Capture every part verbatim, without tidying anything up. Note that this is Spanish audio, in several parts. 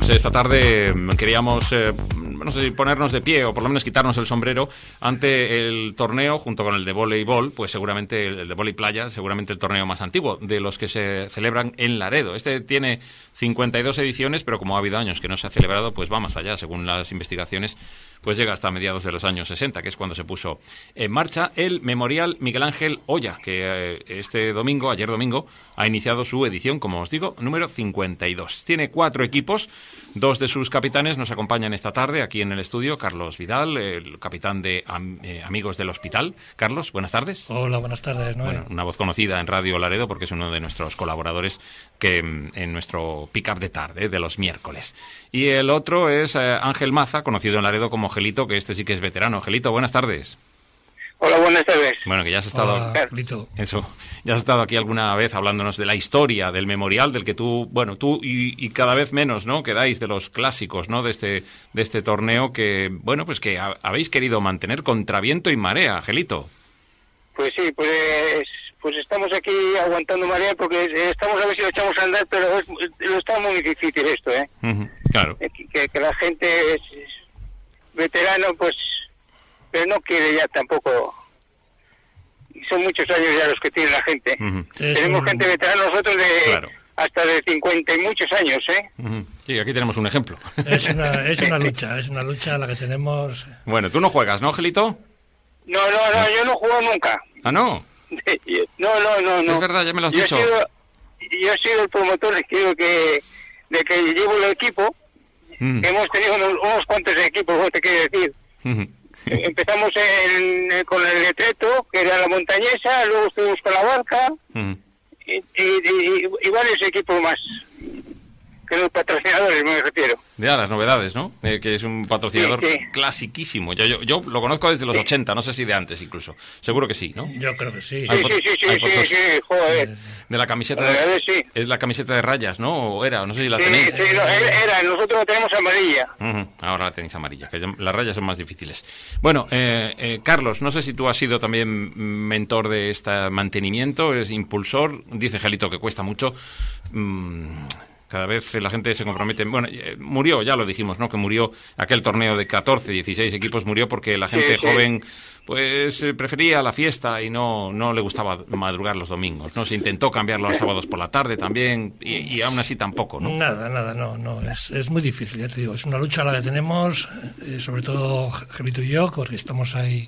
pues esta tarde queríamos, eh, no sé si ponernos de pie o por lo menos quitarnos el sombrero ante el torneo, junto con el de voleibol, pues seguramente el de vóley playa, seguramente el torneo más antiguo de los que se celebran en Laredo. Este tiene cincuenta y dos ediciones, pero como ha habido años que no se ha celebrado, pues va más allá, según las investigaciones, pues llega hasta mediados de los años sesenta, que es cuando se puso en marcha el Memorial Miguel Ángel Oya, que eh, este domingo, ayer domingo, ha iniciado su edición, como os digo, número cincuenta y dos. Tiene cuatro equipos, dos de sus capitanes nos acompañan esta tarde aquí en el estudio, Carlos Vidal, el capitán de Am eh, Amigos del Hospital. Carlos, buenas tardes. Hola, buenas tardes. Noé. Bueno, una voz conocida en Radio Laredo porque es uno de nuestros colaboradores que en nuestro pick-up de tarde, de los miércoles. Y el otro es eh, Ángel Maza, conocido en Laredo como Gelito, que este sí que es veterano. Gelito, buenas tardes. Hola, buenas tardes. Bueno, que ya has estado... Hola, Gelito. Eso, ya has estado aquí alguna vez hablándonos de la historia del memorial, del que tú, bueno, tú y, y cada vez menos, ¿no?, quedáis de los clásicos, ¿no?, de este, de este torneo que, bueno, pues que ha, habéis querido mantener contra viento y marea, Gelito. Pues sí, pues... Pues estamos aquí aguantando marea porque estamos a ver si lo echamos a andar, pero es, lo está muy difícil esto, ¿eh? Uh-huh, claro. Que, que la gente es, es veterano, pues, pero no quiere ya tampoco. Son muchos años ya los que tiene la gente. Uh-huh. Tenemos un... gente veterana nosotros de claro. hasta de cincuenta y muchos años, ¿eh? Uh-huh. Sí, aquí tenemos un ejemplo. Es una, es una lucha, es una lucha la que tenemos. Bueno, tú no juegas, ¿no, Gelito? No, no, no, yo no juego nunca. Ah, ¿no? No, no, no, no. Es verdad, ya me lo has yo dicho. He sido, yo he sido el promotor de que, que, de que llevo el equipo. Mm. Hemos tenido unos, unos cuantos equipos, ¿cómo te quiero decir? Mm. Empezamos en, con el Letreto, que era la montañesa, luego estuvimos con la Barca, mm. y, y, y, y varios equipos más. Que los patrocinadores, me refiero. Ya, las novedades, ¿no? Eh, que es un patrocinador sí, sí. clasiquísimo. Yo, yo, yo lo conozco desde los sí. ochenta, no sé si de antes incluso. Seguro que sí, ¿no? Yo creo que sí. Sí, sí, sí, sí, sí, sí, joder. De la camiseta de, de... Sí. Es la camiseta de rayas, ¿no? O era, no sé si la sí, tenéis. Sí, no, era, nosotros la tenemos amarilla. Uh-huh. Ahora la tenéis amarilla, que las rayas son más difíciles. Bueno, eh, eh, Carlos, no sé si tú has sido también mentor de este mantenimiento, es impulsor. Dice Gelito que cuesta mucho. Mm, Cada vez la gente se compromete. Bueno, murió, ya lo dijimos, ¿no?, que murió aquel torneo de catorce, dieciséis equipos, murió porque la gente sí, sí. joven pues prefería la fiesta y no no le gustaba madrugar los domingos, ¿no? Se intentó cambiarlo los sábados por la tarde también y, y aún así tampoco, ¿no? Nada, nada, no, no, es, es muy difícil, ya te digo, es una lucha la que tenemos, eh, sobre todo Gelito y yo, porque estamos ahí,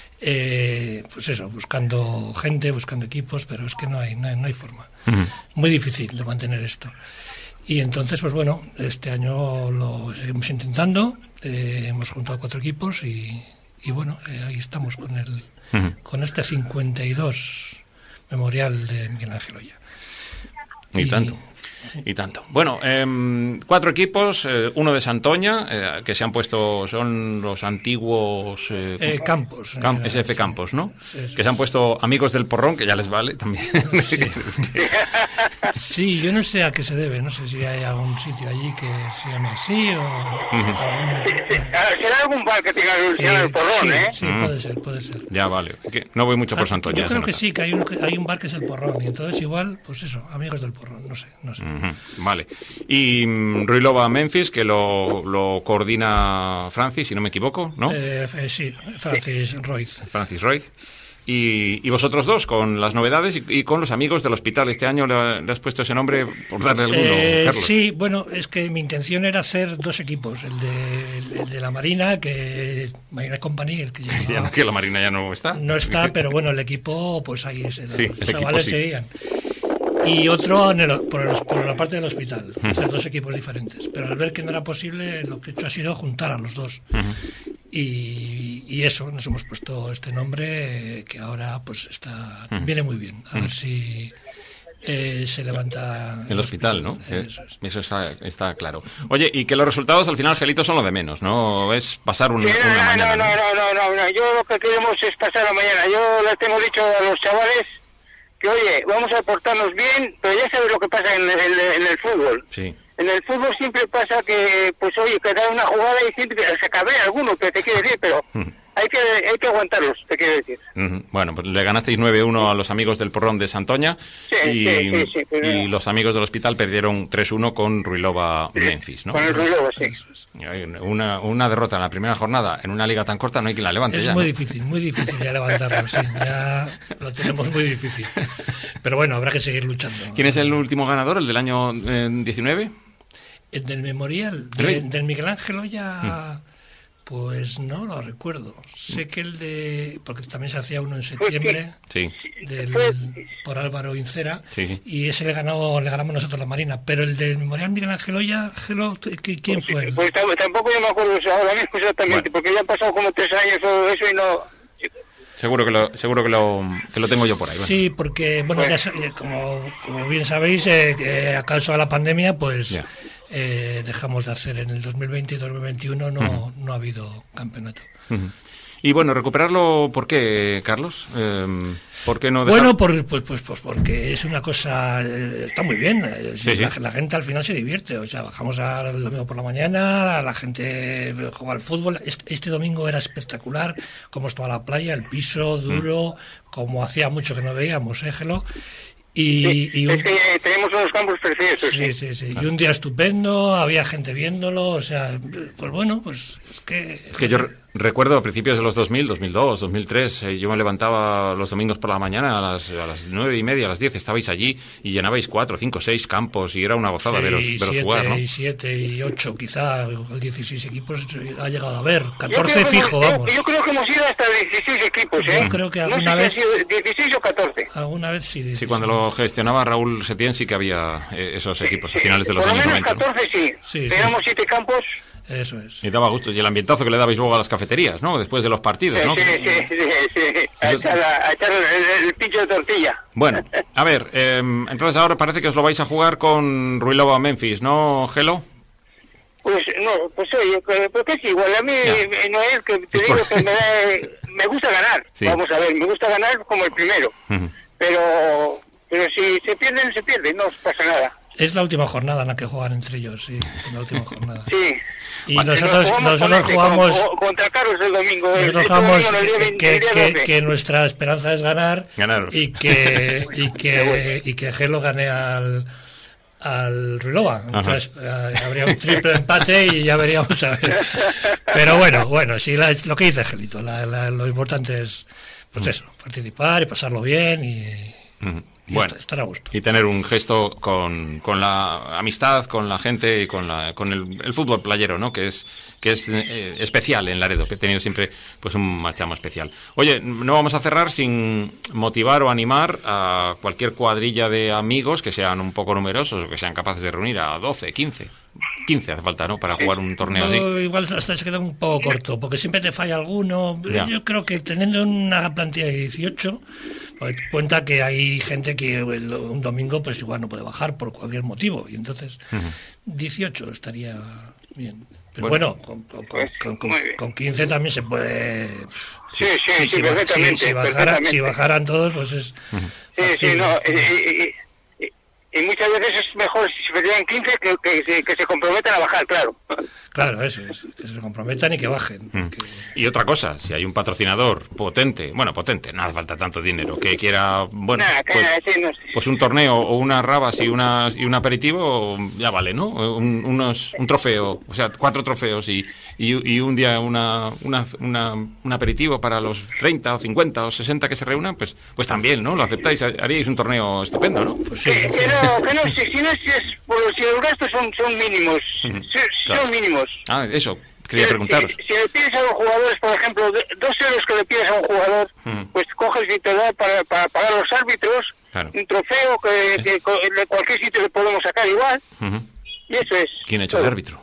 eh, pues eso, buscando gente, buscando equipos, pero es que no hay, no hay, no hay forma. Uh-huh. Muy difícil de mantener esto. Y entonces, pues bueno, este año lo seguimos intentando, eh, hemos juntado cuatro equipos y, y bueno, eh, ahí estamos con el uh-huh. con este cincuenta y dos memorial de Miguel Ángel Oya. Y, y tanto. Y tanto. Bueno, eh, cuatro equipos, eh, uno de Santoña, eh, que se han puesto, son los antiguos... Eh, eh, Campos. Camp, S F Campos, ¿no? Sí, sí, que se han puesto Amigos del Porrón, que ya les vale también. Sí. Sí, yo no sé a qué se debe, no sé si hay algún sitio allí que se llame así o... Uh-huh. algún... Será algún bar que tenga el, eh, el Porrón, sí, ¿eh? Sí, uh-huh. puede ser, puede ser. Ya, vale. Que no voy mucho por Santoña. Yo creo que sí, que hay un, hay un bar que es el Porrón, y entonces igual, pues eso, Amigos del Porrón, no sé, no sé. Uh-huh. Vale. Y um, Ruilova Memphis, que lo, lo coordina Francis, si no me equivoco, ¿no? Eh, eh, sí, Francis Royce. Francis Royce. Y, y vosotros dos, con las novedades y, y con los Amigos del Hospital. Este año le, le has puesto ese nombre por darle alguno, eh, Carlos. Sí, bueno, es que mi intención era hacer dos equipos. El de, el, el de la Marina, que Marina Company, el que ya, ya no, que la Marina ya no está. No está, pero bueno, el equipo, pues ahí es. Sí, los el chavales equipo sí. seguían. Y otro en el, por, el, por la parte del hospital, uh-huh. hacer dos equipos diferentes. Pero al ver que no era posible, lo que he hecho ha sido juntar a los dos. Uh-huh. Y, y eso, nos hemos puesto este nombre eh, que ahora pues está uh-huh. viene muy bien. A uh-huh. ver si eh, se levanta el, el hospital, hospital, ¿no? Eso, es. Eso está, está claro. Oye, y que los resultados al final, Gelito, son lo de menos, ¿no? Es pasar un, sí, no, una no, mañana. No, no, no, no, no, yo lo que queremos es pasar la mañana. Yo les tengo dicho a los chavales que, oye, vamos a portarnos bien, pero ya sabes lo que pasa en el, en el fútbol. Sí. En el fútbol siempre pasa que, pues oye, que da una jugada y siempre se cabrea alguno, que te quiere decir, pero hay que hay que aguantarlos, te quiero decir. Uh-huh. Bueno, pues le ganasteis nueve uno a los amigos del Porrón de Santoña sí, y, sí, sí, sí, pero... y los amigos del Hospital perdieron tres uno con Ruilova sí, Memphis, ¿no? Con el Ruilova, sí. Una, una derrota en la primera jornada en una liga tan corta no hay quien la levante. Es ya, muy ¿no? difícil, muy difícil ya levantarlo, sí, ya lo tenemos muy difícil. Pero bueno, habrá que seguir luchando. ¿Quién es el último ganador, el del año eh, diecinueve? El del Memorial, de, del Miguel Ángel ya... Mm. Pues no lo recuerdo. Sé que el de... Porque también se hacía uno en septiembre. Sí. Del, por Álvaro Incera. Sí. Y ese le ganó, le ganamos nosotros la Marina. Pero el del Memorial Miguel Ángel Oya, ¿quién pues, fue? Pues tampoco yo me acuerdo ahora mismo exactamente, bueno. Porque ya han pasado como tres años o eso y no... Seguro que lo, seguro que lo, que lo tengo yo por ahí. Bueno. Sí, porque, bueno, ya, como, como bien sabéis, eh, eh, a causa de la pandemia, pues... Yeah. Eh, dejamos de hacer en el dos mil veinte y dos mil veintiuno no, uh-huh. no ha habido campeonato. Uh-huh. Y bueno, recuperarlo, ¿por qué, Carlos? Eh, ¿Por qué no dejar... Bueno, por, pues, pues, pues porque es una cosa, eh, está muy bien. Sí, la, sí. la gente al final se divierte. O sea, bajamos el domingo por la mañana, la gente juega al fútbol. Este, este domingo era espectacular, cómo estaba la playa, el piso duro, uh-huh. como hacía mucho que no veíamos, ¿eh, Gelo? Y, sí, y un... es que tenemos unos campos preciosos. Sí, sí, sí. Y un día estupendo, había gente viéndolo, o sea, pues bueno, pues es que... Es que yo re- recuerdo a principios de los dos mil, dos mil dos, dos mil tres, eh, yo me levantaba los domingos por la mañana a las, a las nueve y media, a las diez, estabais allí y llenabais cuatro, cinco, seis campos y era una gozada sí, veros, veros siete, jugar, ¿no? Y siete y ocho quizá, dieciséis equipos ha llegado a ver, catorce fijo, yo, vamos. Yo creo que hemos ido hasta dieciséis equipos, ¿eh? Yo creo que no alguna sé vez... Si ha sido dieciséis o catorce. Alguna vez sí. dieciséis. Sí, cuando lo gestionaba Raúl Setién sí que había eh, esos equipos sí, a finales de los años noventa. Por lo menos catorce, ¿no? sí. sí Teníamos sí. siete campos. Eso es. Y daba gusto. Y el ambientazo que le dabais luego a las cafeterías, ¿no? Después de los partidos, sí, ¿no? Sí, sí, sí. sí. A echar, a, a echar el, el pincho de tortilla. Bueno, a ver, eh, entonces ahora parece que os lo vais a jugar con Ruilova Memphis, ¿no, Gelo? Pues no, pues oye, porque es igual. A mí, ya. Noel, que te es digo por... que me, da, me gusta ganar. Sí. Vamos a ver, me gusta ganar como el primero. Uh-huh. Pero pero si se pierden, se pierden, no pasa nada. Es la última jornada en la que juegan entre ellos, sí, la última jornada. Sí. Y bueno, nosotros jugamos, nosotros jugamos con, contra Carlos el domingo. Nosotros jugamos que, que, que, que nuestra esperanza es ganar Ganaros. y que y que y que Gelo gane al al Ruilova. Entonces uh, habría un triple empate y ya veríamos a ver. Pero bueno, bueno, sí, la, lo que dice Gelito, la, la, lo importante es pues eso, participar y pasarlo bien y, uh-huh. y bueno, estar a gusto. Y tener un gesto con, con la amistad, con la gente y con la con el, el fútbol playero, ¿no? Que es que es eh, especial en Laredo, que he tenido siempre pues un marchamo especial. Oye, no vamos a cerrar sin motivar o animar a cualquier cuadrilla de amigos que sean un poco numerosos o que sean capaces de reunir a doce, quince. quince hace falta, ¿no? Para jugar un torneo no, así. Igual hasta se queda un poco corto, porque siempre te falla alguno. Ya. Yo creo que teniendo una plantilla de dieciocho, pues cuenta que hay gente que el, un domingo pues igual no puede bajar por cualquier motivo, y entonces uh-huh. dieciocho estaría bien. Pero bueno, bueno con, con, con, con, con quince también se puede... Sí, sí, sí, si, sí si, perfectamente, si, si, bajara, perfectamente. si bajaran todos, pues es... Uh-huh. Sí, sí, no... Y, y, y, y muchas veces es mejor si se perdían quince que, que, que, que se comprometan a bajar, claro. Claro, eso es, que se comprometan y que bajen. Mm. Que... Y otra cosa, si hay un patrocinador potente, bueno, potente, no hace falta tanto dinero, que quiera, bueno, Nada, pues, sí, no sé. pues un torneo o unas rabas y, una, y un aperitivo, ya vale, ¿no? Un, unos, un trofeo, o sea, cuatro trofeos y, y, y un día una, una, una, un aperitivo para los treinta o cincuenta o sesenta que se reúnan, pues pues también, ¿no? Lo aceptáis, haríais un torneo estupendo, ¿no? Pues sí. Que, que no, que no, si, si, no, si, es, por, si los gastos son, son mínimos, uh-huh. si, si claro. son mínimos. Ah, eso, quería preguntaros. Si, si le pides a los jugadores, por ejemplo, dos euros que le pides a un jugador, uh-huh. pues coges y te da para, para pagar a los árbitros, claro. un trofeo que, que, que de cualquier sitio le podemos sacar igual, uh-huh. y eso es. ¿Quién ha hecho todo. El árbitro?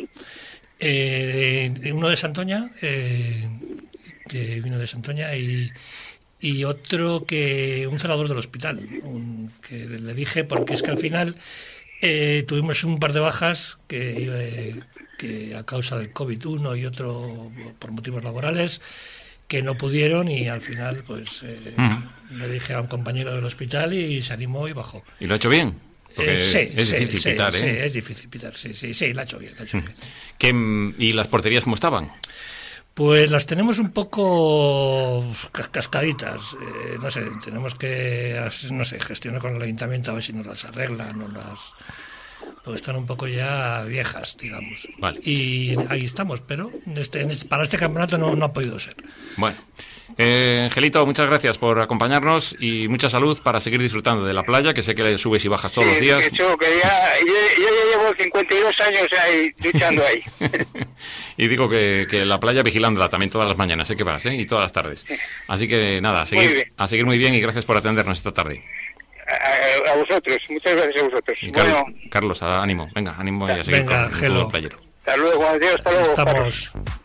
Eh, uno de Santoña, eh, que vino de Santoña, y... y otro que un celador del hospital, un, que le dije, porque es que al final eh, tuvimos un par de bajas que, eh, que a causa del COVID uno y otro por motivos laborales, que no pudieron y al final pues eh, uh-huh. le dije a un compañero del hospital y se animó y bajó. ¿Y lo ha hecho bien? Porque eh, sí, es sí, difícil sí, pitar, ¿eh? Sí, es difícil pitar, sí, sí, sí, lo ha hecho bien, lo ha hecho bien. ¿Qué, ¿Y las porterías cómo estaban? Pues las tenemos un poco cascaditas, eh, no sé, tenemos que, no sé, gestionar con el ayuntamiento a ver si nos las arreglan o las... porque están un poco ya viejas, digamos. Vale. Y ahí estamos, pero este, en este, para este campeonato no, no ha podido ser. Bueno. Eh, Angelito, muchas gracias por acompañarnos y mucha salud para seguir disfrutando de la playa, que sé que le subes y bajas todos sí, los días. Que yo, que ya, yo, yo ya llevo cincuenta y dos años ahí, luchando ahí. Y digo que, que la playa vigilándola también todas las mañanas, sé que vas, ¿eh? Y todas las tardes. Así que nada, a seguir, a seguir muy bien y gracias por atendernos esta tarde. A, a vosotros, muchas gracias a vosotros. Y bueno, Carlos, Carlos, ánimo, venga, ánimo y a seguir venga, con, con Gelo. todo el playero. Hasta luego, adiós, hasta luego. Estamos... Carlos.